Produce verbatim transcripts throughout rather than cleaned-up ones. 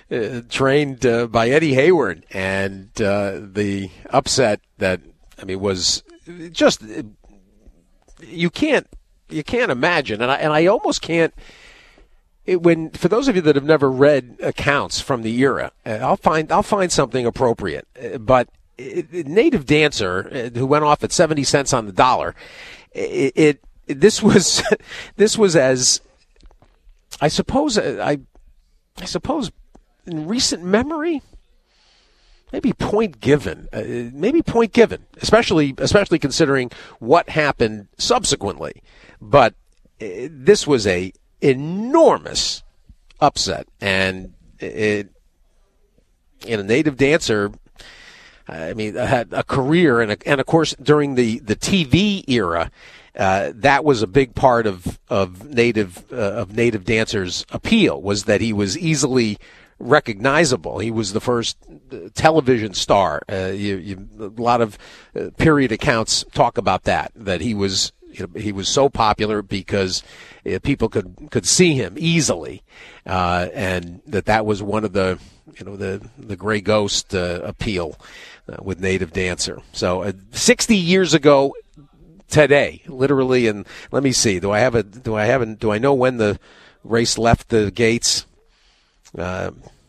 uh, trained uh, by Eddie Hayward, and uh, the upset that I mean was just you can't you can't imagine, and I and I almost can't. It, when for those of you that have never read accounts from the era, uh, I'll find I'll find something appropriate, uh, but. It, it, Native Dancer, uh, who went off at seventy cents on the dollar, it, it this was this was as I suppose I I suppose in recent memory, maybe Point Given, uh, maybe Point Given, especially especially considering what happened subsequently. But uh, this was a enormous upset, and it in a Native Dancer. I mean, had a career, and, a, and of course, during the, the T V era, uh, that was a big part of of native uh, of Native Dancer's appeal, was that he was easily recognizable. He was the first television star. Uh, you, you, a lot of uh, period accounts talk about that. That he was you know, he was so popular because uh, people could could see him easily, uh, and that that was one of the you know the the gray ghost uh, appeal. Uh, with Native Dancer. So uh, sixty years ago today, literally, and let me see. Do I have a? Do I have a, Do I know when the race left the gates? Uh,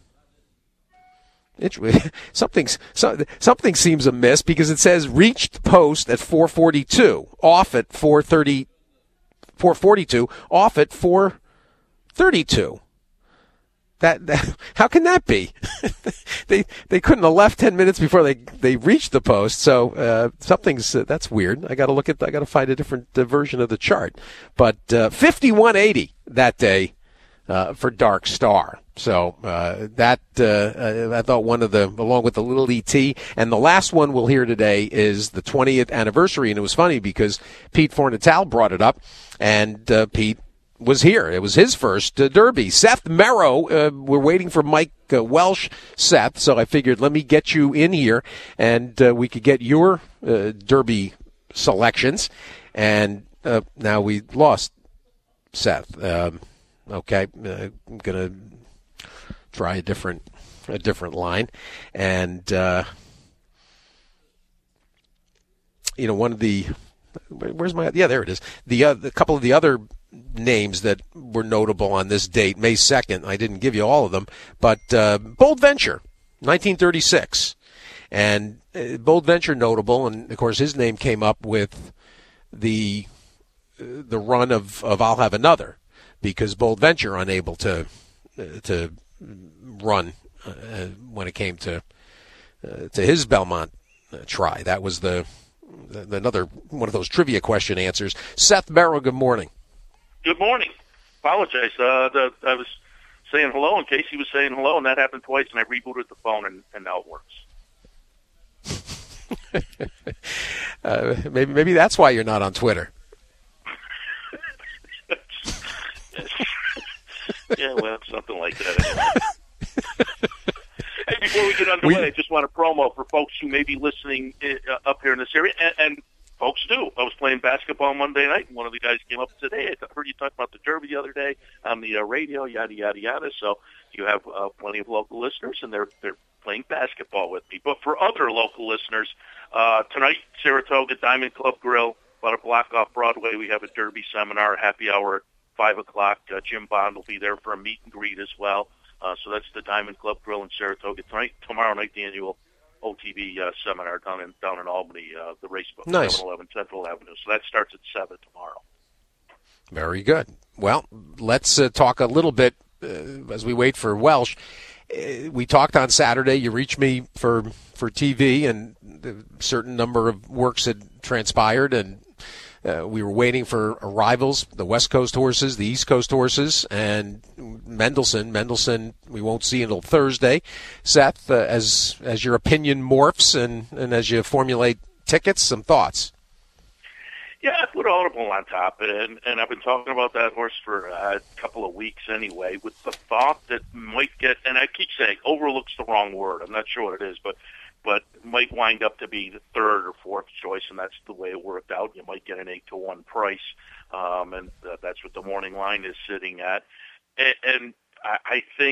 it, something so, something seems amiss because it says reached post at four forty-two, off at four thirty, four forty-two, off at four thirty-two. That, that how can that be? they they couldn't have left ten minutes before they they reached the post. So uh, something's uh, that's weird. I got to look at. I got to find a different uh, version of the chart. But uh, fifty-one eighty that day uh, for Dark Star. So uh, that uh, I thought one of the along with the Little E T, and the last one we'll hear today is the twentieth anniversary. And it was funny because Pete Fornatal brought it up, and uh, Pete. was here. It was his first uh, Derby. Seth Merrow, uh, we're waiting for Mike uh, Welsh, Seth, so I figured let me get you in here and uh, we could get your uh, Derby selections. And uh, now we lost Seth. Um, okay, uh, I'm going to try a different a different line. And, uh, you know, one of the where's my yeah there it is the uh, a couple of the other names that were notable on this date, May second. I didn't give you all of them, but uh, Bold Venture, nineteen thirty-six, and uh, Bold Venture notable, and of course his name came up with the uh, the run of, of I'll Have Another, because Bold Venture unable to uh, to run uh, when it came to uh, to his Belmont uh, try. That was the another one of those trivia question answers. Seth Merrow, good morning. Good morning. Apologize. Uh, the, I was saying hello, and Casey was saying hello, and that happened twice, and I rebooted the phone, and, and now it works. uh, maybe maybe that's why you're not on Twitter. Yeah, well, something like that. Anyway. Hey, before we get underway, we, I just want to promo for folks who may be listening uh, up here in this area, and, and folks do. I was playing basketball Monday night, and one of the guys came up today. I heard you talk about the Derby the other day on the uh, radio, yada, yada, yada. So you have uh, plenty of local listeners, and they're they're playing basketball with me. But for other local listeners, uh, tonight, Saratoga Diamond Club Grill, about a block off Broadway, we have a Derby seminar, happy hour at five o'clock. Uh, Jim Bond will be there for a meet and greet as well. Uh, so that's the Diamond Club Grill in Saratoga tonight. Tomorrow night, the annual O T V uh, seminar down in down in Albany, uh, the race book, nice. seven eleven Central Avenue. So that starts at seven tomorrow. Very good. Well, let's uh, talk a little bit uh, as we wait for Welsh. Uh, we talked on Saturday. You reached me for for T V, and a certain number of works had transpired, and Uh, we were waiting for arrivals, the West Coast horses, the East Coast horses, and Mendelssohn. Mendelssohn we won't see until Thursday. Seth, uh, as as your opinion morphs and, and as you formulate tickets, some thoughts? Yeah, I put Audible on top, and, and I've been talking about that horse for uh, a couple of weeks anyway, with the thought that might get, and I keep saying overlook's the wrong word. I'm not sure what it is, but but might wind up to be the third or fourth choice, and that's the way it worked out. You might get an eight to one price, um, and uh, that's what the morning line is sitting at. And, and I, I think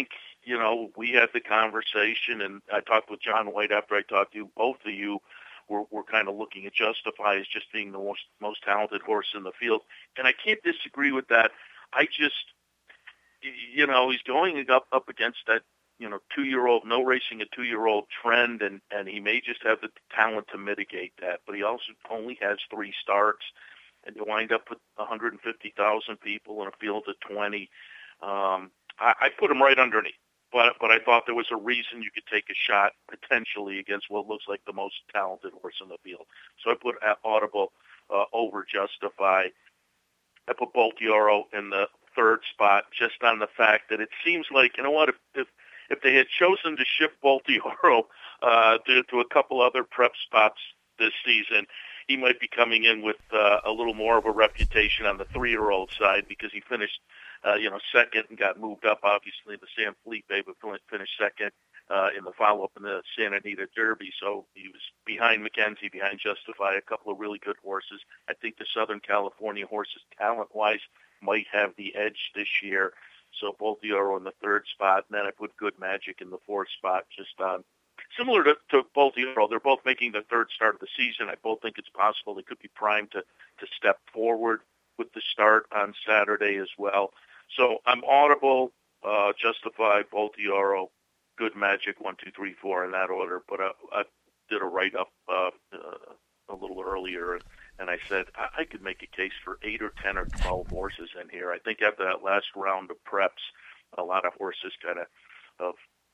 you know, we had the conversation, and I talked with John White after I talked to you. Both of you were, were kind of looking at Justify as just being the most, most talented horse in the field. And I can't disagree with that. I just, you know, he's going up, up against that, you know, two-year-old, no racing a two-year-old trend, and, and he may just have the talent to mitigate that. But he also only has three starts, and you wind up with one hundred fifty thousand people in a field of twenty. Um, I, I put him right underneath, but but I thought there was a reason you could take a shot potentially against what looks like the most talented horse in the field. So I put Audible uh, over Justify. I put Boltioro in the third spot just on the fact that it seems like, you know what, if if, if they had chosen to shift Boltioro uh, to, to a couple other prep spots this season, he might be coming in with uh, a little more of a reputation on the three-year-old side because he finished, uh, you know, second and got moved up, obviously, in the San Felipe, but finished second uh, in the follow-up in the Santa Anita Derby. So he was behind Mackenzie, behind Justify, a couple of really good horses. I think the Southern California horses, talent-wise, might have the edge this year. So Boltioro in the third spot, and then I put Good Magic in the fourth spot, just on similar to, to Boltioro. They're both making the third start of the season. I both think it's possible they could be primed to, to step forward with the start on Saturday as well. So I'm Audible, uh, Justify, Boltioro, Good Magic, one, two, three, four in that order. But I, I did a write-up uh, uh, a little earlier, and I said I, I could make a case for eight or ten or twelve horses in here. I think after that last round of preps, a lot of horses kind of uh,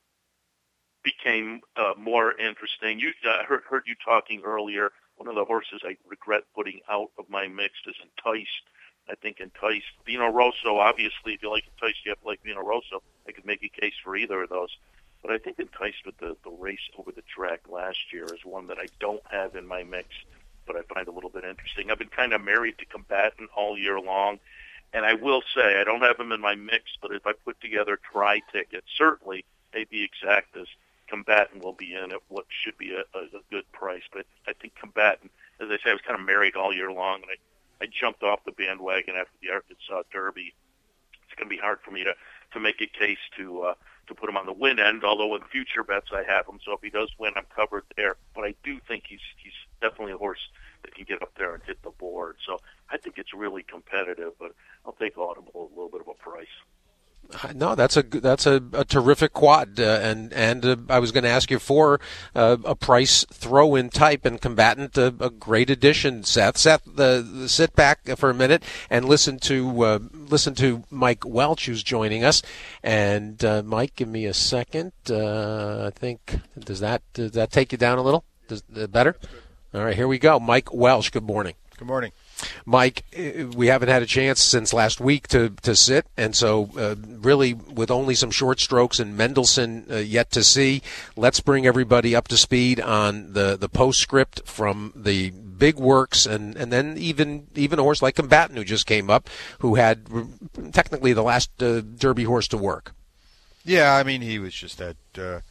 became uh, more interesting. You uh, heard, heard you talking earlier. One of the horses I regret putting out of my mix is Enticed. I think Enticed. Vino Rosso, obviously, if you like Enticed, you have to like Vino Rosso. I could make a case for either of those. But I think Enticed with the, the race over the track last year is one that I don't have in my mix, but I find a little bit interesting. I've been kind of married to Combatant all year long, and I will say I don't have him in my mix, but if I put together tri-tickets, certainly maybe exact as Combatant will be in at what should be a, a, a good price. But I think Combatant, as I say, I was kind of married all year long, and I, I jumped off the bandwagon after the Arkansas Derby. It's going to be hard for me to, to make a case to uh, to put him on the win end, although in future bets I have him. So if he does win, I'm covered there. But I do think he's he's definitely a horse that can get up there and hit the board. So I think it's really competitive, but I'll take Audible a little bit of a price. No, that's a that's a, a terrific quad, uh, and and uh, I was going to ask you for uh, a price throw-in type, and Combatant, uh, a great addition. Seth, Seth, uh, sit back for a minute and listen to uh, listen to Mike Welch, who's joining us. And uh, Mike, give me a second. Uh, I think does that does that take you down a little? Does uh, better? All right, here we go. Mike Welch. Good morning. Good morning. Mike, we haven't had a chance since last week to, to sit, and so uh, really with only some short strokes and Mendelssohn uh, yet to see, let's bring everybody up to speed on the, the postscript from the big works, and, and then even even a horse like Combatant who just came up, who had technically the last uh, Derby horse to work. Yeah, I mean, he was just that uh,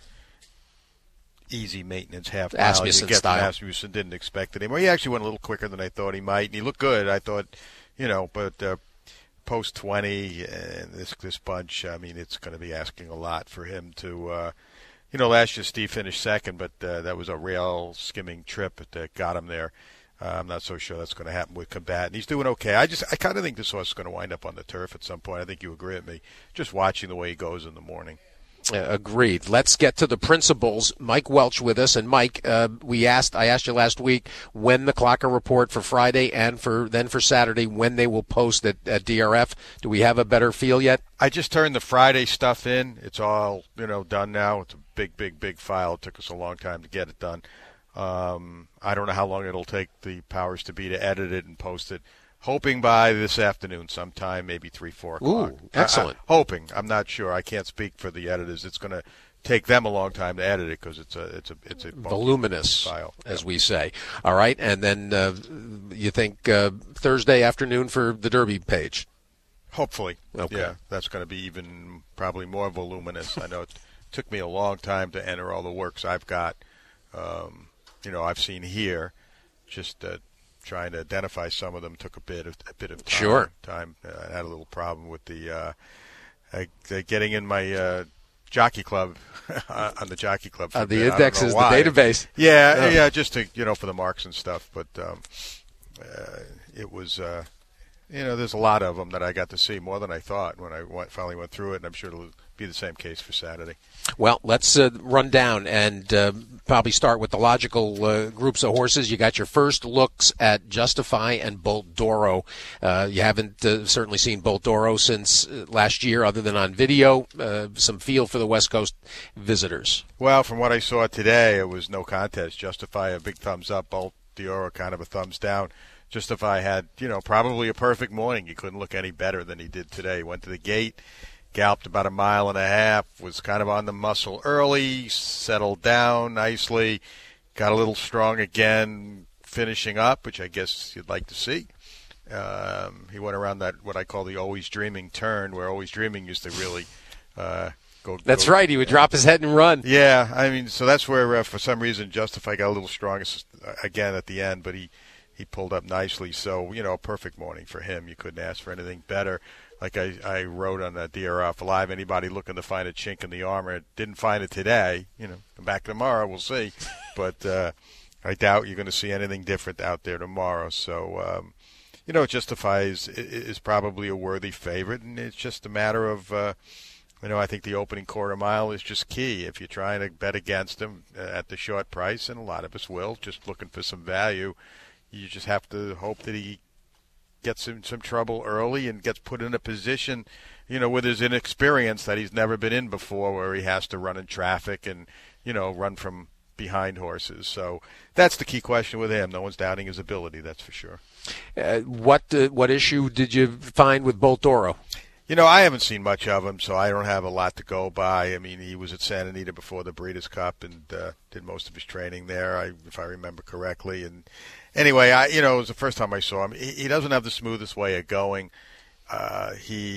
easy maintenance half mile. Asmussen you get style. Asmussen, didn't expect it anymore. He actually went a little quicker than I thought he might, and he looked good. I thought, you know, but uh, post twenty and this this bunch, I mean, it's going to be asking a lot for him to. Uh, you know, last year Steve finished second, but uh, that was a rail skimming trip that got him there. Uh, I'm not so sure that's going to happen with Combatant. He's doing okay. I just, I kind of think this horse is going to wind up on the turf at some point. I think you agree with me. Just watching the way he goes in the morning. Uh, agreed. Let's get to the principles. Mike Welch with us, and Mike, uh, we asked. I asked you last week when the Clocker report for Friday and for then for Saturday when they will post at, at D R F. Do we have a better feel yet? I just turned the Friday stuff in. It's all you know done now. It's a big, big, big file. It took us a long time to get it done. Um, I don't know how long it'll take the powers to be to edit it and post it. Hoping by this afternoon sometime, maybe three, four o'clock. Ooh, excellent. I, I, hoping. I'm not sure. I can't speak for the editors. It's going to take them a long time to edit it because it's a it's a it's a voluminous file, as yeah. we say. All right, and then uh, you think uh, Thursday afternoon for the Derby page? Hopefully. Okay. Yeah, that's going to be even probably more voluminous. I know it took me a long time to enter all the works I've got. Um, you know, I've seen here. Just uh, trying to identify some of them took a bit of a bit of time. Sure. Time. Uh, I had a little problem with the uh, uh, getting in my uh, Jockey Club on the Jockey Club. Uh, the index is the database. Yeah, oh. yeah, just to you know for the marks and stuff. But um, uh, it was. Uh, You know, there's a lot of them that I got to see, more than I thought when I went, finally went through it, and I'm sure it'll be the same case for Saturday. Well, let's uh, run down and uh, probably start with the logical uh, groups of horses. You got your first looks at Justify and Bolt D'Oro. Uh, you haven't uh, certainly seen Bolt D'Oro since uh, last year, other than on video. Uh, some feel for the West Coast visitors. Well, from what I saw today, it was no contest. Justify a big thumbs up, Bolt D'Oro kind of a thumbs down. Justify had, you know, probably a perfect morning. He couldn't look any better than he did today. He went to the gate, galloped about a mile and a half, was kind of on the muscle early, settled down nicely, got a little strong again, finishing up, which I guess you'd like to see. Um, he went around that, what I call the Always Dreaming turn, where Always Dreaming used to really uh, go. That's go, right. He would drop his head and run. Yeah, I mean, so that's where, uh, for some reason, Justify got a little strong again at the end, but he, He pulled up nicely, so, you know, a perfect morning for him. You couldn't ask for anything better. Like I, I wrote on the D R F Live, anybody looking to find a chink in the armor didn't find it today. You know, come back tomorrow, we'll see. But uh, I doubt you're going to see anything different out there tomorrow. So, um, you know, Justify is, is probably a worthy favorite, and it's just a matter of, uh, you know, I think the opening quarter mile is just key. If you're trying to bet against him at the short price, and a lot of us will, just looking for some value, you just have to hope that he gets in some trouble early and gets put in a position, you know, with his inexperience that he's never been in before, where he has to run in traffic and, you know, run from behind horses. So that's the key question with him. No one's doubting his ability, that's for sure. Uh, what uh, what issue did you find with Bolt D'Oro? You know, I haven't seen much of him, so I don't have a lot to go by. I mean, he was at Santa Anita before the Breeders' Cup and uh, did most of his training there, I, if I remember correctly. And anyway, I you know, it was the first time I saw him. He, he doesn't have the smoothest way of going. Uh,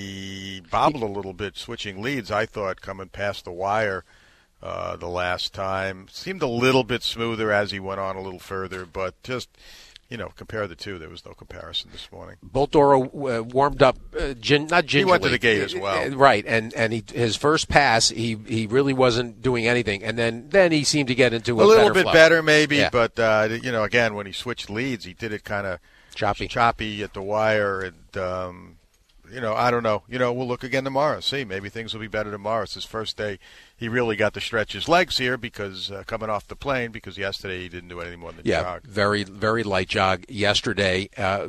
he bobbled a little bit switching leads, I thought, coming past the wire uh, the last time. Seemed a little bit smoother as he went on a little further, but just, you know, compare the two. There was no comparison this morning. Bolt D'Oro uh, warmed up, uh, gin, not gingerly. He went to the gate as well. Uh, right, and and he, his first pass, he he really wasn't doing anything, and then, then he seemed to get into a, a little better bit flow. better maybe, yeah. but uh, you know, again, when he switched leads, he did it kind of choppy, choppy at the wire, and um, you know, I don't know. You know, we'll look again tomorrow. See, maybe things will be better tomorrow. It's his first day. He really got to stretch his legs here because uh, coming off the plane, because yesterday he didn't do anything more than yeah, jog. very, very light jog yesterday. Uh,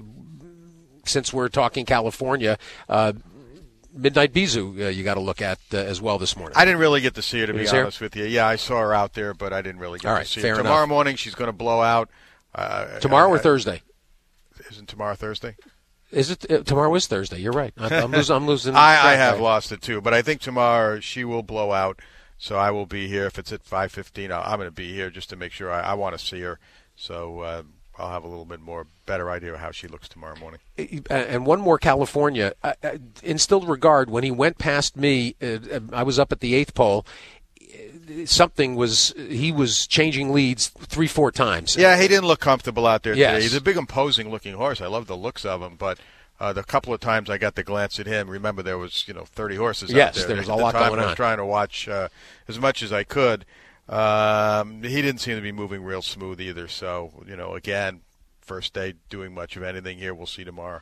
since we're talking California, uh, Midnight Bisou, uh, you got to look at uh, as well this morning. I didn't really get to see her, to It be was honest here? with you. Yeah, I saw her out there, but I didn't really get All to right, see fair her. enough. Tomorrow morning she's going to blow out. Uh, tomorrow I, or I, Thursday? Isn't tomorrow Thursday? Is it uh, tomorrow? Is Thursday? You're right. I'm, I'm losing. I'm losing. I, I have right. lost it too, but I think tomorrow she will blow out. So I will be here. If it's at five fifteen, I'm going to be here just to make sure. I, I want to see her, so uh, I'll have a little bit more better idea of how she looks tomorrow morning. And one more California. Uh, instilled regard when he went past me. Uh, I was up at the eighth pole. Something was he was changing leads three, four times. Yeah, he didn't look comfortable out there yes. today. He's a big, imposing-looking horse. I love the looks of him, but uh, the couple of times I got to glance at him, remember there was you know thirty horses yes, out there. there was at a the lot time going I on. was trying to watch uh, as much as I could. Um, he didn't seem to be moving real smooth either. So you know, again. First day doing much of anything here. We'll see tomorrow.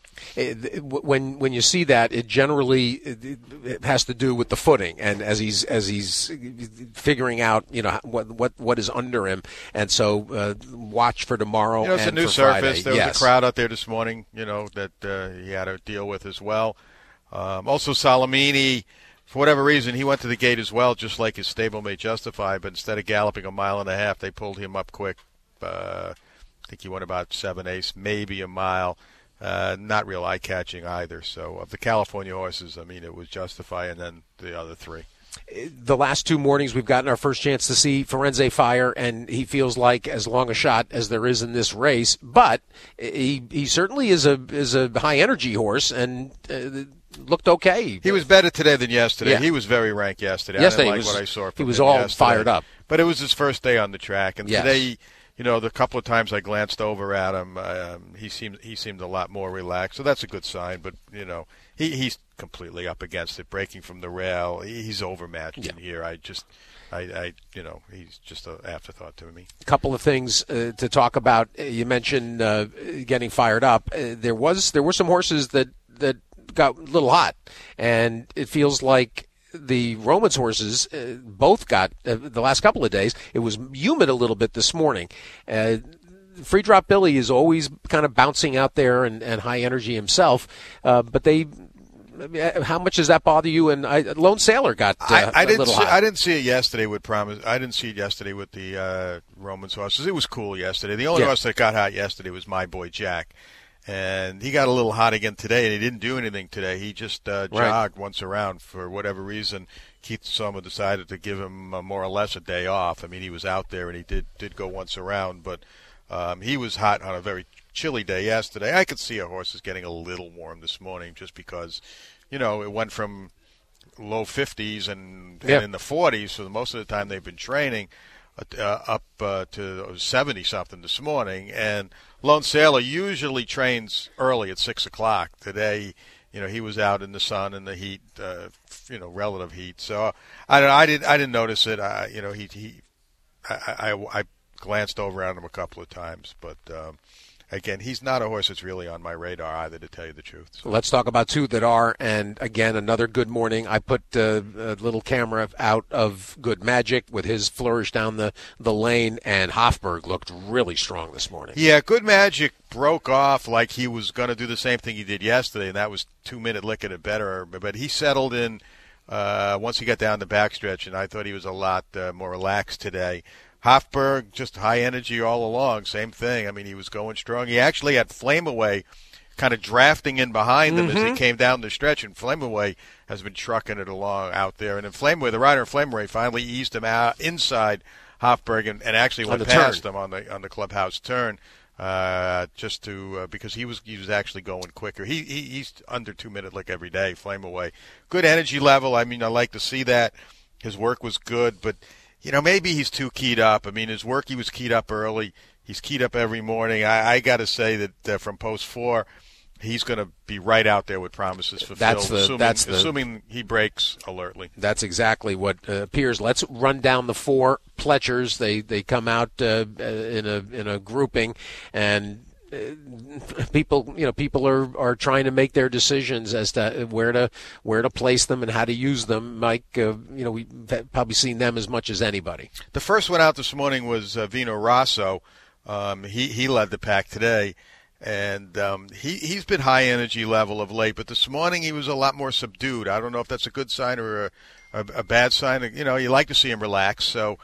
When when you see that, it generally it has to do with the footing, and as he's as he's figuring out, you know, what what, what is under him, and so uh, watch for tomorrow. You know, it's and a new for surface. Friday. There yes. was a crowd out there this morning, you know, that uh, he had to deal with as well. Um, also, Salamini, for whatever reason, he went to the gate as well, just like his stablemate Justify, but instead of galloping a mile and a half, they pulled him up quick. Uh, I think he went about seven eighths, maybe a mile. Uh, not real eye-catching either. So of the California horses, I mean, it was Justify and then the other three. The last two mornings we've gotten our first chance to see Firenze Fire, and he feels like as long a shot as there is in this race. But he he certainly is a is a high-energy horse, and uh, looked okay. He was better today than yesterday. Yeah. He was very ranked yesterday. Yesterday I didn't like was, what I saw from he was him all yesterday. fired up. But it was his first day on the track, and yes. today, you you know, the couple of times I glanced over at him, um, he seemed he seemed a lot more relaxed. So that's a good sign. But you know, he, he's completely up against it, breaking from the rail. He, he's overmatched yeah. in here. I just. I, I, you know, he's just an afterthought to me. A couple of things uh, to talk about. You mentioned uh, getting fired up. Uh, there was there were some horses that, that got a little hot, and it feels like the Romans horses uh, both got uh, the last couple of days. It was humid a little bit this morning. Uh, Free Drop Billy is always kind of bouncing out there and, and high energy himself, uh, but they. How much does that bother you? And I, Lone Sailor got uh, I, I a didn't little see, hot. I didn't see it yesterday with Promise. I didn't see it yesterday with the uh, Romans horses. It was cool yesterday. The only yeah. horse that got hot yesterday was My Boy Jack, and he got a little hot again today. And he didn't do anything today. He just uh, jogged right. once around for whatever reason. Keith Sommer decided to give him uh, more or less a day off. I mean, he was out there and he did did go once around, but um, he was hot on a very chilly day yesterday. I could see a horse is getting a little warm this morning just because. You know, it went from low fifties and, and yep. in the forties, so most of the time they've been training uh, up uh, to seventy-something this morning. And Lone Sailor usually trains early at six o'clock. Today, you know, he was out in the sun and the heat, uh, you know, relative heat. So I don't know, I didn't I didn't notice it. I, you know, he he I, I, I glanced over at him a couple of times, but. Um, Again, he's not a horse that's really on my radar either, to tell you the truth. So. Let's talk about two that are. And, again, another good morning. I put uh, a little camera out of Good Magic with his flourish down the, the lane, and Hofburg looked really strong this morning. Yeah, Good Magic broke off like he was going to do the same thing he did yesterday, and that was two-minute licking it better. But he settled in uh, once he got down the backstretch, and I thought he was a lot uh, more relaxed today. Hofburg, just high energy all along, same thing. I mean, he was going strong. He actually had Flame Away kind of drafting in behind him mm-hmm. as he came down the stretch, and Flame Away has been trucking it along out there. And then Flame Away, the rider of Flame Away, finally eased him out inside Hofburg and, and actually went past turn. him on the on the clubhouse turn, uh, just to uh, because he was he was actually going quicker. He, he he's under two minute lick every day. Flame Away, good energy level. I mean, I like to see that. His work was good, but. You know, maybe he's too keyed up. I mean, his work, he was keyed up early. He's keyed up every morning. I, I got to say that uh, from post four, he's going to be right out there with promises fulfilled, that's the, assuming, that's the, assuming he breaks alertly. That's exactly what uh, appears. Let's run down the four Pletchers. They they come out uh, in a in a grouping, and people, you know, people are, are trying to make their decisions as to where to where to place them and how to use them. Mike, uh, you know, we've probably seen them as much as anybody. The first one out this morning was uh, Vino Rosso. Um, he he led the pack today, and um, he he's been high energy level of late. But this morning he was a lot more subdued. I don't know if that's a good sign or a, a, a bad sign. You know, you like to see him relax. So.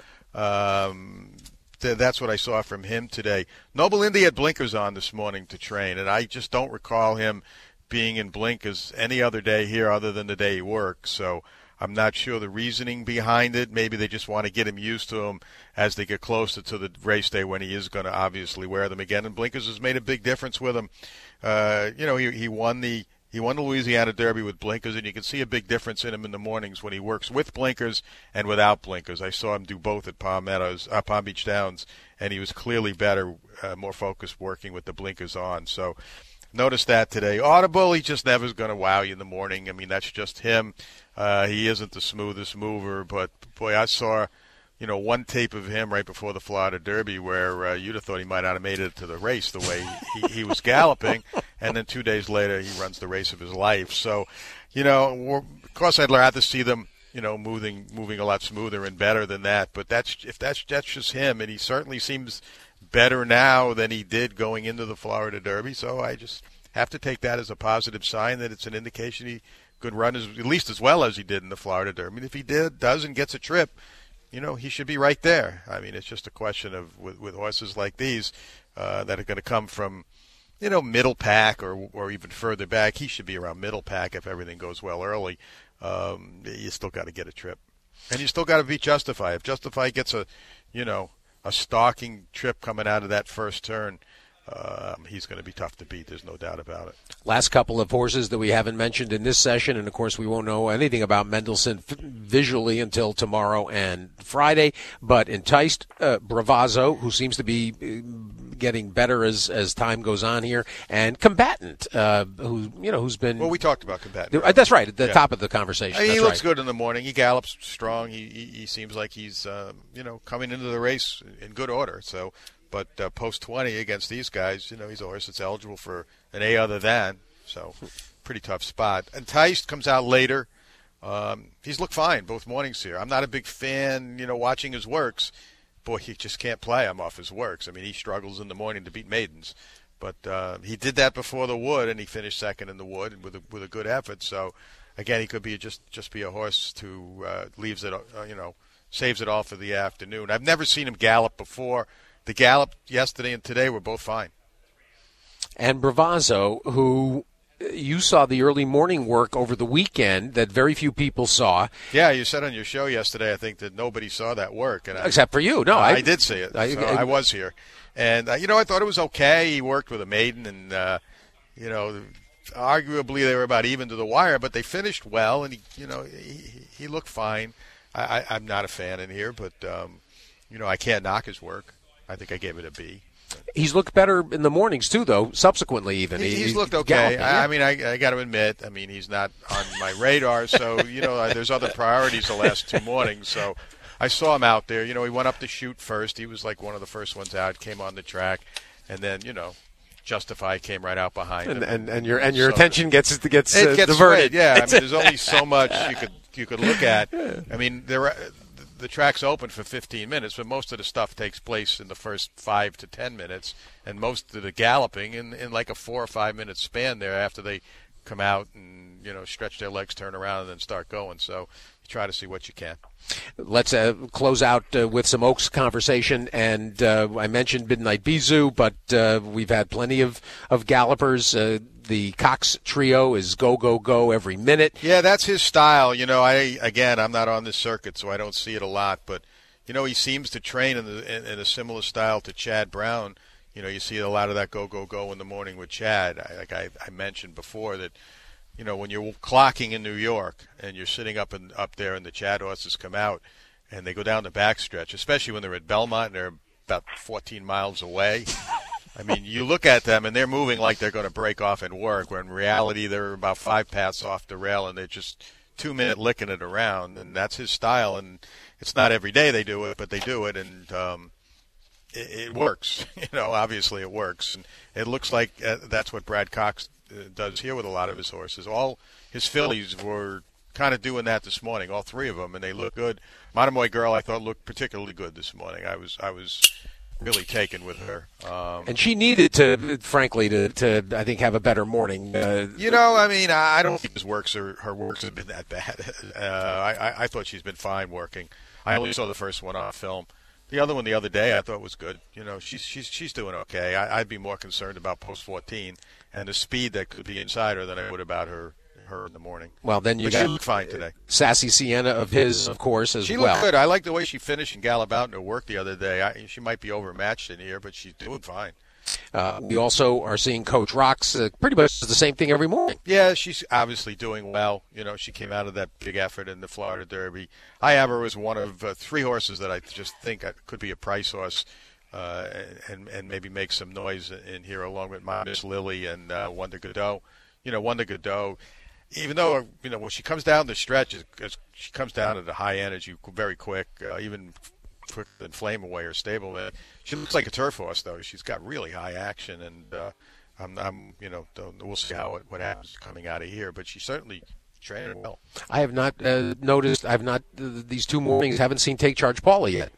Um, That's what I saw from him today. Noble Indy had blinkers on this morning to train, and I just don't recall him being in blinkers any other day here other than the day he works. So I'm not sure the reasoning behind it. Maybe they just want to get him used to him as they get closer to the race day when he is going to obviously wear them again. And blinkers has made a big difference with him. Uh, you know, he, he won the He won the Louisiana Derby with blinkers, and you can see a big difference in him in the mornings when he works with blinkers and without blinkers. I saw him do both at Palm Meadows, uh, Palm Beach Downs, and he was clearly better, uh, more focused working with the blinkers on. So notice that today. Audible, he just never is going to wow you in the morning. I mean, that's just him. Uh, he isn't the smoothest mover, but, boy, I saw – you know, one tape of him right before the Florida Derby where uh, you'd have thought he might not have made it to the race the way he, he was galloping, and then two days later he runs the race of his life. So, you know, of course I'd rather see them, you know, moving moving a lot smoother and better than that. But that's if that's that's just him, and he certainly seems better now than he did going into the Florida Derby. So I just have to take that as a positive sign that it's an indication he could run as, at least as well as he did in the Florida Derby. I mean, if he did does and gets a trip, you know, he should be right there. I mean, it's just a question of with, with horses like these uh, that are going to come from, you know, middle pack or or even further back. He should be around middle pack if everything goes well early. Um, you still got to get a trip, and you still got to beat Justify. If Justify gets a, you know, a stalking trip coming out of that first turn, um, he's going to be tough to beat. There's no doubt about it. Last couple of horses that we haven't mentioned in this session, and of course we won't know anything about Mendelssohn f- visually until tomorrow and Friday, but Enticed, uh, Bravazzo, who seems to be uh, getting better as, as time goes on here, and Combatant, uh, who you know who's been Well, we talked about Combatant. uh, that's right, at the Yeah. top of the conversation. I mean, he That's looks right. good in the morning. He gallops strong. He he, he seems like he's um, you know coming into the race in good order. So, but uh, post twenty against these guys, you know, he's a horse that's eligible for an A other than. So, pretty tough spot. Enticed comes out later. Um, he's looked fine both mornings here. I'm not a big fan, you know, watching his works. Boy, you just can't play him off his works. I mean, he struggles in the morning to beat maidens. But uh, he did that before the Wood, and he finished second in the Wood with a, with a good effort. So, again, he could be just just be a horse who uh, leaves it, uh, you know, saves it all for the afternoon. I've never seen him gallop before. The gallop yesterday and today were both fine. And Bravazzo, who you saw the early morning work over the weekend that very few people saw. Yeah, you said on your show yesterday, I think, that nobody saw that work. And I, Except for you. No, I, I did see it. I, so I, I was here. And, uh, you know, I thought it was okay. He worked with a maiden, and, uh, you know, arguably they were about even to the wire, but they finished well, and, he, you know, he, he looked fine. I, I, I'm not a fan in here, but, um, you know, I can't knock his work. I think I gave it a B. He's looked better in the mornings, too, though, subsequently even. He, he's, he's looked okay. galloping, I, yeah. I mean, I, I got to admit, I mean, he's not on my radar, so, you know, there's other priorities the last two mornings, so I saw him out there. You know, he went up to shoot first. He was like one of the first ones out, came on the track, and then, you know, Justify came right out behind and, him. and, and your and your So- attention gets gets, It uh, gets diverted. swayed, yeah. I mean, there's only so much you could you could look at. I mean, there are, the track's open for fifteen minutes, but most of the stuff takes place in the first five to ten minutes, and most of the galloping in, in like a four or five minute span there after they come out and you know stretch their legs, turn around, and then start going. So you try to see what you can. Let's uh, close out uh, with some Oaks conversation. And uh, I mentioned Midnight Bisou, but uh, we've had plenty of, of gallopers. Uh, the Cox trio is go, go, go every minute. Yeah, that's his style. You know, I again, I'm not on this circuit, so I don't see it a lot. But you know, he seems to train in, the, in, in a similar style to Chad Brown. You know, you see a lot of that go, go, go in the morning with Chad. I, like I, I mentioned before that. You know, when you're clocking in New York and you're sitting up and up there and the Chad horses come out and they go down the backstretch, especially when they're at Belmont and they're about fourteen miles away. I mean, you look at them and they're moving like they're going to break off and work, when in reality they're about five paths off the rail and they're just two minute licking it around. And that's his style. And it's not every day they do it, but they do it. And um, it, it works. You know, obviously it works. And it looks like uh, that's what Brad Cox does here with a lot of his horses. All his fillies were kind of doing that this morning, all three of them, and they look good. Monomoy Girl, I thought, looked particularly good this morning. I was I was really taken with her. Um, And she needed to, frankly, to, to I think, have a better morning. Uh, you know, I mean, I don't think his works are, her works have been that bad. Uh, I, I thought she's been fine working. I only saw the first one on film. The other one the other day I thought was good. You know, she's she's she's doing okay. I, I'd be more concerned about post fourteen and the speed that could be inside her than I would about her her in the morning. well, then you But got she looked fine today. Sassy Sienna of his, of course, as She well. looked good. I like the way she finished and galloped out in her work the other day. I, she might be overmatched in here, but she's doing fine. Uh, we also are seeing Coach Rocks uh, pretty much the same thing every morning. Yeah, she's obviously doing well. You know, she came out of that big effort in the Florida Derby. I have her as one of uh, three horses that I just think could be a price horse uh, and and maybe make some noise in here, along with my Miss Lily and uh, Wonder Godot. You know, Wonder Godot, even though, you know, when she comes down the stretch, she comes down at a high energy very quick, uh, even quicker than Flame Away or Stableman. She looks like a turf horse, though. She's got really high action, and uh, I'm, I'm, you know, we'll see how it, what happens coming out of here. But she's certainly training well. I have not uh, noticed. I've not uh, these two mornings. Haven't seen Take Charge Paula yet.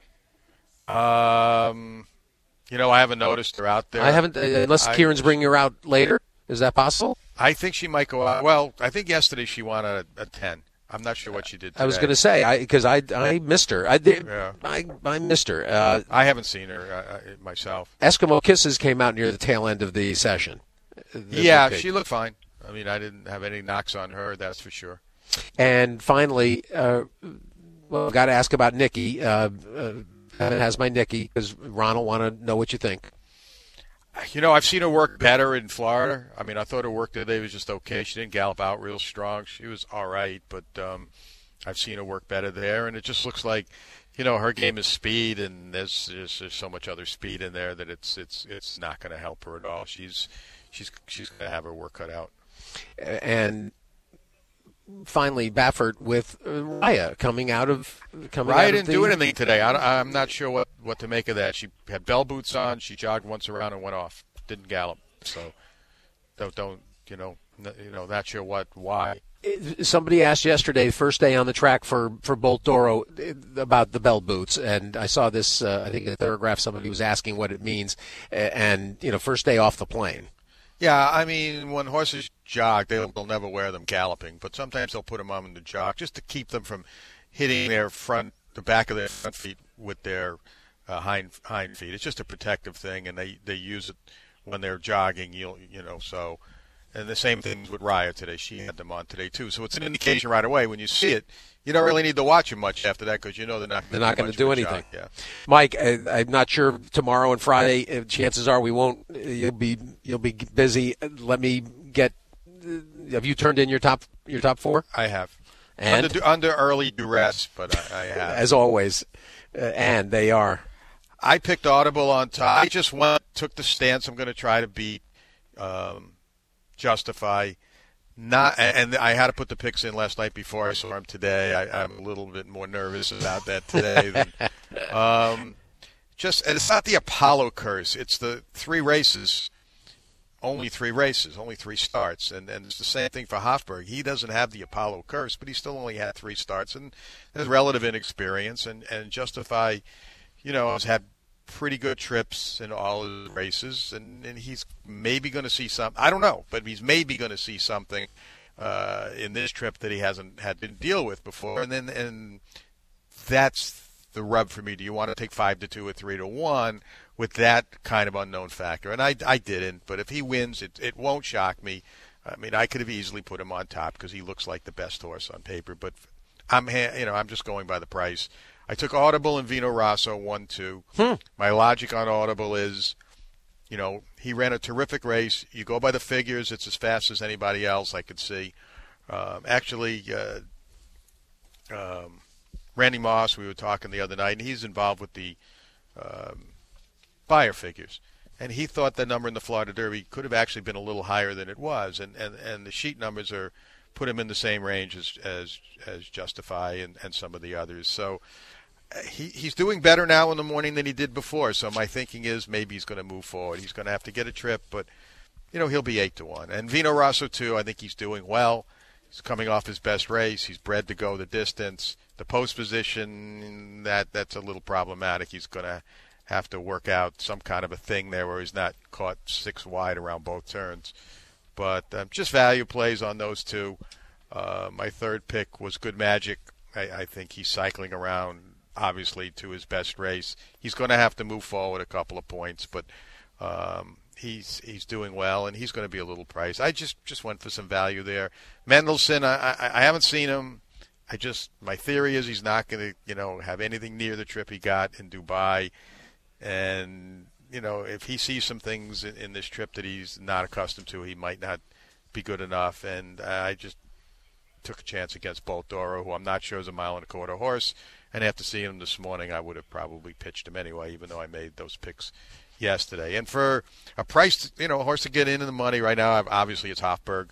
Um, you know, I haven't noticed her out there. I haven't, uh, unless I, Kieran's bringing her out later. Is that possible? I think she might go out. Well, I think yesterday she won a, a ten. I'm not sure what she did today. I was going to say because I, I I missed her. I did. Yeah. I I missed her. Uh, I haven't seen her uh, myself. Eskimo Kisses came out near the tail end of the session. The- Yeah, the- she looked fine. I mean, I didn't have any knocks on her, that's for sure. And finally, uh, well, I've got to ask about Nikki. Uh, uh, Evan has my Nikki because Ron will want to know what you think. You know, I've seen her work better in Florida. I mean, I thought her work today was just okay. She didn't gallop out real strong. She was all right, but um, I've seen her work better there, and it just looks like, you know, her game is speed, and there's there's, there's so much other speed in there that it's it's it's not going to help her at all. She's she's she's going to have her work cut out. And finally, Baffert with Raya coming out of coming Raya out of didn't the, do anything today. I, I'm not sure what, what to make of that. She had bell boots on. She jogged once around and went off. Didn't gallop. So don't don't you know you know not sure what why. Somebody asked yesterday, first day on the track for, for Bolt Doro, about the bell boots, and I saw this. Uh, I think in the Theragraph, somebody was asking what it means, and you know, first day off the plane. Yeah, I mean, when horses jog, they'll, they'll never wear them galloping, but sometimes they'll put them on the jog just to keep them from hitting their front, the back of their front feet with their uh, hind hind feet. It's just a protective thing, and they, they use it when they're jogging. You you know so, and the same thing with Raya today. She had them on today too, so it's an indication right away when you see it. You don't really need to watch them much after that because you know they're not they're not going to do anything. Yeah. Mike, I, I'm not sure tomorrow and Friday. Chances are we won't. You'll be you'll be busy. Let me get. Have you turned in your top your top four? I have. And under, under early duress, but I, I have. As always, uh, and they are. I picked Audible on top. I just went took the stance. I'm going to try to beat um, Justify. Not, and I had to put the picks in last night before I saw him today. I, I'm a little bit more nervous about that today. Than, um, just, and it's not the Apollo curse. It's the three races, only three races, only three starts, and and it's the same thing for Hofberg. He doesn't have the Apollo curse, but he still only had three starts, and there's relative inexperience. And and Justify, you know, has had pretty good trips in all his races, and, and he's maybe going to see some. I don't know, but he's maybe going to see something uh, in this trip that he hasn't had to deal with before. And then, and that's the rub for me. Do you want to take five to two or three to one with that kind of unknown factor? And I, I didn't. But if he wins, it it won't shock me. I mean, I could have easily put him on top because he looks like the best horse on paper. But I'm you know I'm just going by the price. I took Audible and Vino Rosso one two. Hmm. My logic on Audible is, you know, he ran a terrific race. You go by the figures, it's as fast as anybody else I could see. Um, actually, uh, um, Randy Moss, we were talking the other night, and he's involved with the um, buyer figures. And he thought the number in the Florida Derby could have actually been a little higher than it was. And, and, and the sheet numbers are put him in the same range as as, as Justify and, and some of the others. So He he's doing better now in the morning than he did before. So my thinking is maybe he's going to move forward. He's going to have to get a trip, but you know he'll be eight to one. And Vino Rosso too. I think he's doing well. He's coming off his best race. He's bred to go the distance. The post position that that's a little problematic. He's going to have to work out some kind of a thing there where he's not caught six wide around both turns. But um, just value plays on those two. Uh, my third pick was Good Magic. I, I think he's cycling around. Obviously, to his best race, he's going to have to move forward a couple of points, but um, he's he's doing well, and he's going to be a little priced. I just, just went for some value there. Mendelssohn, I, I I haven't seen him. I just my theory is he's not going to you know have anything near the trip he got in Dubai, and you know if he sees some things in, in this trip that he's not accustomed to, he might not be good enough. And I just took a chance against Bolt Doro, who I'm not sure is a mile and a quarter horse. And after seeing him this morning, I would have probably pitched him anyway, even though I made those picks yesterday. And for a price, you know, a horse to get in in the money right now, obviously it's Hofberg.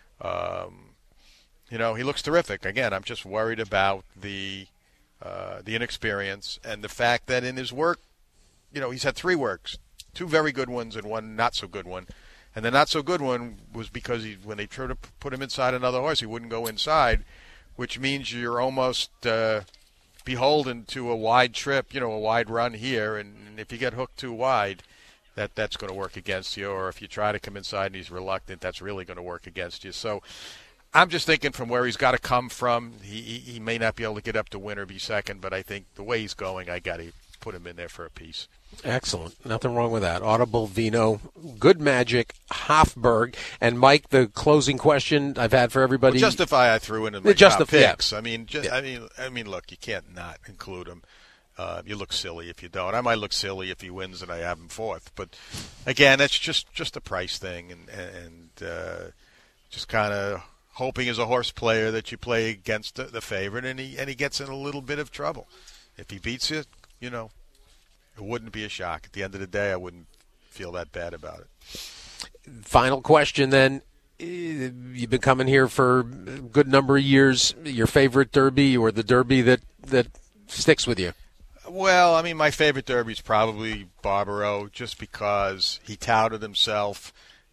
Um, you know, he looks terrific. Again, I'm just worried about the uh, the inexperience and the fact that in his work, you know, he's had three works, two very good ones and one not so good one. And the not so good one was because he, when they tried to put him inside another horse, he wouldn't go inside, which means you're almost uh, beholden to a wide trip, you know, a wide run here. And if you get hooked too wide, that that's going to work against you. Or if you try to come inside and he's reluctant, that's really going to work against you. So I'm just thinking from where he's got to come from, he, he, he may not be able to get up to win or be second, but I think the way he's going, I got to put him in there for a piece. Excellent. Nothing wrong with that. Audible, Vino, Good Magic, Hofberg, and Mike. The closing question I've had for everybody. Well, Justify I threw in in my Justify, top picks. yeah. I mean, just, yeah. I mean, I mean, look, you can't not include him. Uh, you look silly if you don't. I might look silly if he wins and I have him fourth. But, again, that's just, just a price thing and, and uh, just kind of hoping as a horse player that you play against the, the favorite and he and he gets in a little bit of trouble. If he beats you, you know, it wouldn't be a shock. At the end of the day, I wouldn't feel that bad about it. Final question then. You've been coming here for a good number of years. Your favorite Derby or the Derby that, that sticks with you? Well, I mean, my favorite Derby is probably Barbaro, just because he touted himself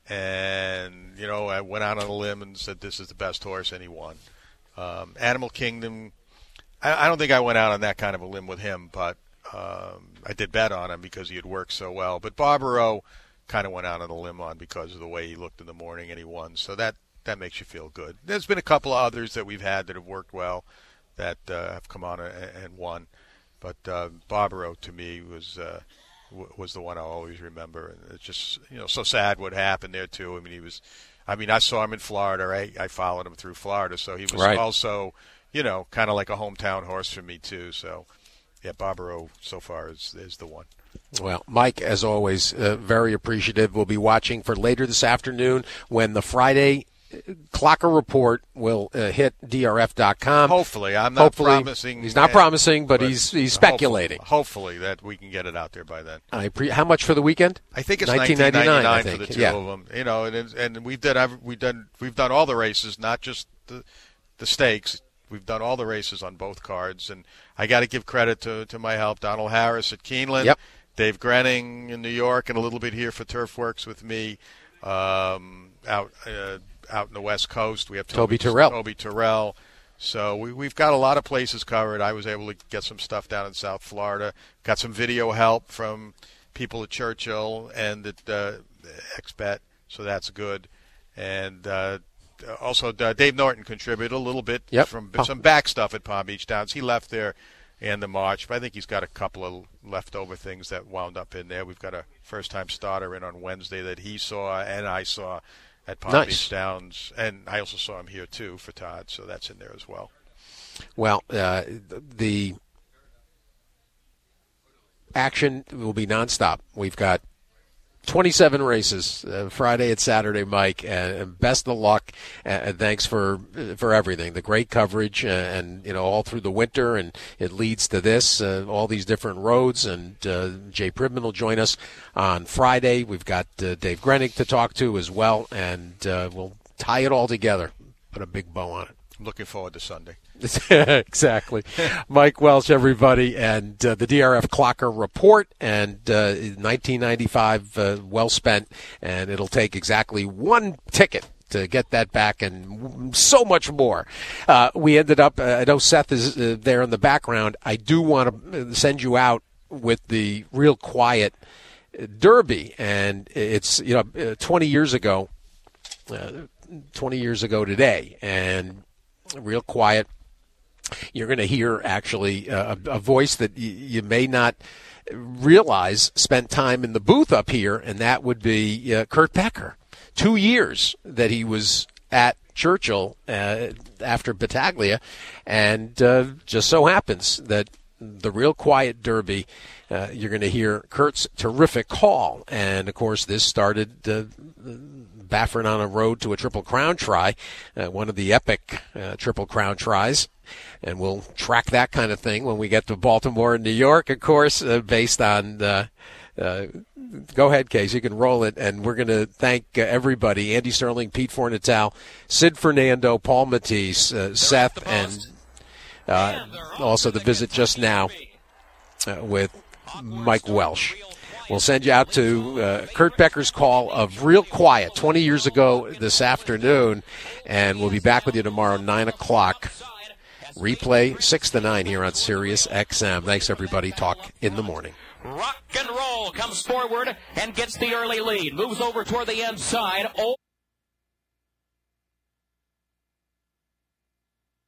and, you know, I went out on a limb and said this is the best horse, and he won. Um, Animal Kingdom, I, I don't think I went out on that kind of a limb with him, but um, I did bet on him because he had worked so well. But Barbaro kind of went out on a limb on because of the way he looked in the morning, and he won. So that, that makes you feel good. There's been a couple of others that we've had that have worked well that uh, have come on and, and won. But uh, Barbaro, to me, was uh, w- was the one I'll always remember. And it's just, you know, so sad what happened there, too. I mean, he was – I mean, I saw him in Florida. Right? I followed him through Florida. So he was right. also, you know, kind of like a hometown horse for me, too. So, yeah, Barbaro so far is, is the one. Well, Mike, as always, uh, very appreciative. We'll be watching for later this afternoon when the Friday – Clocker report will uh, hit D R F dot com. Hopefully. I'm not hopefully, promising. He's not promising, but, but he's he's speculating. Hopefully, hopefully that we can get it out there by then. I pre- How much for the weekend? I think it's nineteen ninety-nine I I think. for the two yeah. of them. You know, and and we've done we've done we've done all the races, not just the the stakes. We've done all the races on both cards, and I got to give credit to to my help, Donald Harris at Keeneland, yep. Dave Grenning in New York, and a little bit here for TurfWorks with me um, out. Uh, out in the West Coast. We have Toby, Toby Terrell. Toby Terrell. So we, we've got a lot of places covered. I was able to get some stuff down in South Florida. Got some video help from people at Churchill and at uh, XBet, so that's good. And uh, also uh, Dave Norton contributed a little bit yep. from some back stuff at Palm Beach Downs. He left there in the March, but I think he's got a couple of leftover things that wound up in there. We've got a first-time starter in on Wednesday that he saw and I saw at Palm nice. Beach Downs, and I also saw him here too for Todd, so that's in there as well. Well, uh, the action will be nonstop. We've got twenty-seven races uh, Friday and Saturday, Mike, and, and best of luck. And thanks for for everything, the great coverage, uh, and you know all through the winter, and it leads to this, uh, all these different roads. And uh, Jay Pribman will join us on Friday. We've got uh, Dave Grenning to talk to as well, and uh, we'll tie it all together, put a big bow on it. I'm looking forward to Sunday. Exactly. Mike Welsh, everybody, and uh, the D R F Clocker report, and uh, nineteen ninety-five uh, well spent, and it'll take exactly one ticket to get that back and so much more. Uh, we ended up, uh, I know Seth is uh, there in the background. I do want to send you out with the Real Quiet Derby, and it's, you know, twenty years ago, uh, twenty years ago today, and Real Quiet. You're going to hear, actually, uh, a, a voice that y- you may not realize spent time in the booth up here, and that would be uh, Kurt Becker. Two years that he was at Churchill uh, after Battaglia, and uh, just so happens that the Real Quiet Derby, uh, you're going to hear Kurt's terrific call. And, of course, this started uh, Baffert on a road to a Triple Crown try, uh, one of the epic uh, Triple Crown tries. And we'll track that kind of thing when we get to Baltimore and New York, of course, uh, based on uh, uh, go ahead, Case. You can roll it. And we're going to thank uh, everybody, Andy Sterling, Pete Fornatal, Sid Fernando, Paul Matisse, uh, Seth, and uh, also the visit just now uh, with Mike Welsh. We'll send you out to uh, Kurt Becker's call of Real Quiet twenty years ago this afternoon, and we'll be back with you tomorrow, nine o'clock. Replay six to nine here on Sirius X M. Thanks, everybody. Talk in the morning. Rock and Roll comes forward and gets the early lead. Moves over toward the inside.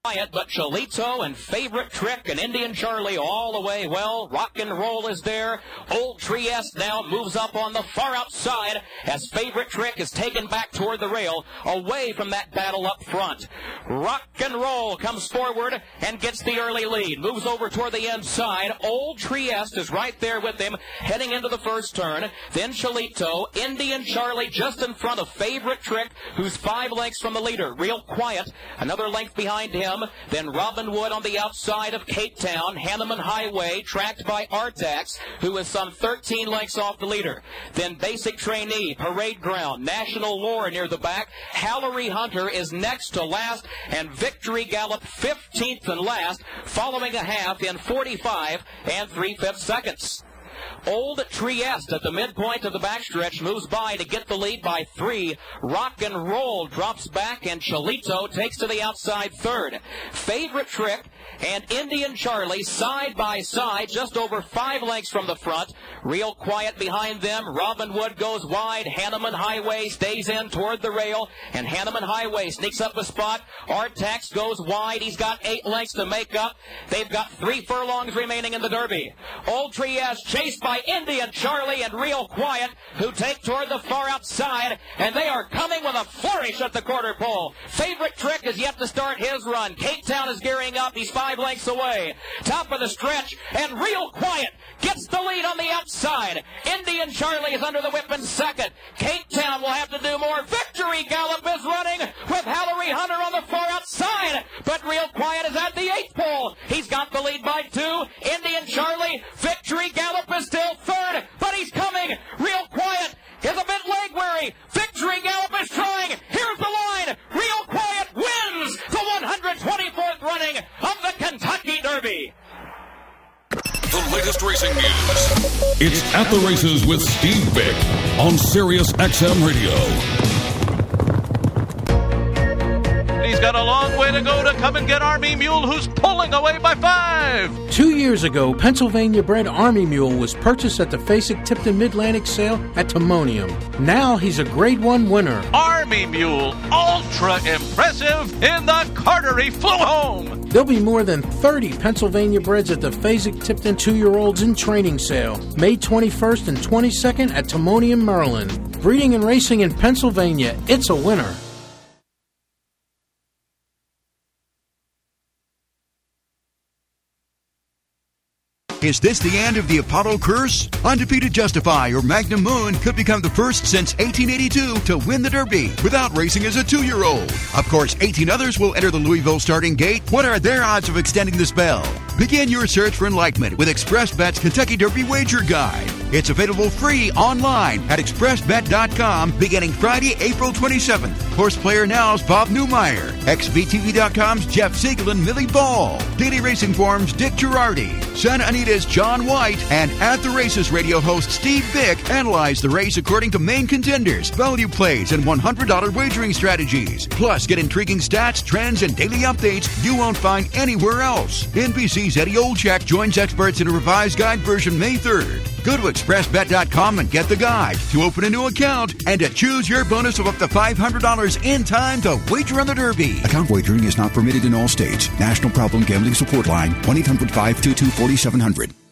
But Cholito and Favorite Trick and Indian Charlie all the way well. Rock and Roll is there. Old Trieste now moves up on the far outside as Favorite Trick is taken back toward the rail, away from that battle up front. Rock and Roll comes forward and gets the early lead. Moves over toward the inside. Old Trieste is right there with him, heading into the first turn. Then Cholito, Indian Charlie just in front of Favorite Trick, who's five lengths from the leader. Real Quiet, another length behind him. Then Robin Wood on the outside of Cape Town. Hanneman Highway tracked by Artax, who is some thirteen lengths off the leader. Then Basic Trainee, Parade Ground, National Lore near the back. Hallery Hunter is next to last, and Victory Gallop fifteenth and last, following a half in forty-five and three-fifths seconds. Old Trieste at the midpoint of the backstretch moves by to get the lead by three. Rock and Roll drops back, and Cholito takes to the outside third. Favorite Trick and Indian Charlie side by side, just over five lengths from the front. Real Quiet behind them. Robin Wood goes wide. Hanneman Highway stays in toward the rail, and Hanneman Highway sneaks up a spot. Artax goes wide. He's got eight lengths to make up. They've got three furlongs remaining in the Derby. Old Trieste chased by Indian Charlie and Real Quiet, who take toward the far outside, and they are coming with a flourish at the quarter pole. Favorite Trick is yet to start his run. Cape Town is gearing up. He's five lengths away. Top of the stretch, and Real Quiet gets the lead on the outside. Indian Charlie is under the whip in second. Cape Town will have to do more. Victory Gallop is running with Hallery Hunter on the far outside, but Real Quiet is at the eighth pole. He's got the lead by two. Indian Charlie, Victory Gallop is still third, but he's coming. Real Quiet is a bit leg weary. Victory Gallop is trying. Here's the line. Real Quiet wins the one hundred twenty-fourth running of the Kentucky Derby. The latest racing news. It's At the Races with Steve Bick on Sirius X M Radio. He's got a long way to go to come and get Army Mule, who's pulling away by five. Two years ago, Pennsylvania-bred Army Mule was purchased at the Fasig-Tipton Mid-Atlantic sale at Timonium. Now he's a Grade One winner. Army Mule, ultra impressive in the Carter. He flew home. There'll be more than thirty Pennsylvania breds at the Fasig-Tipton two-year-olds in training sale, May twenty-first and twenty-second at Timonium, Maryland. Breeding and racing in Pennsylvania, it's a winner. Is this the end of the Apollo curse? Undefeated Justify or Magnum Moon could become the first since eighteen eighty-two to win the Derby without racing as a two-year-old. Of course, eighteen others will enter the Louisville starting gate. What are their odds of extending the spell? Begin your search for enlightenment with ExpressBet's Kentucky Derby Wager Guide. It's available free online at express bet dot com beginning Friday, April twenty-seventh. Horse Player Now's Bob Newmeyer, X V T V dot com's Jeff Siegel and Millie Ball, Daily Racing Form's Dick Girardi, Santa Anita's John White, and At the Races radio host Steve Bick analyze the race according to main contenders, value plays, and one hundred dollars wagering strategies. Plus, get intriguing stats, trends, and daily updates you won't find anywhere else. N B C's Eddie Olchak joins experts in a revised guide version May third. Go to express bet dot com and get the guide to open a new account and to choose your bonus of up to five hundred dollars in time to wager on the Derby. Account wagering is not permitted in all states. National Problem Gambling Support Line, one eight hundred five two two four seven zero zero.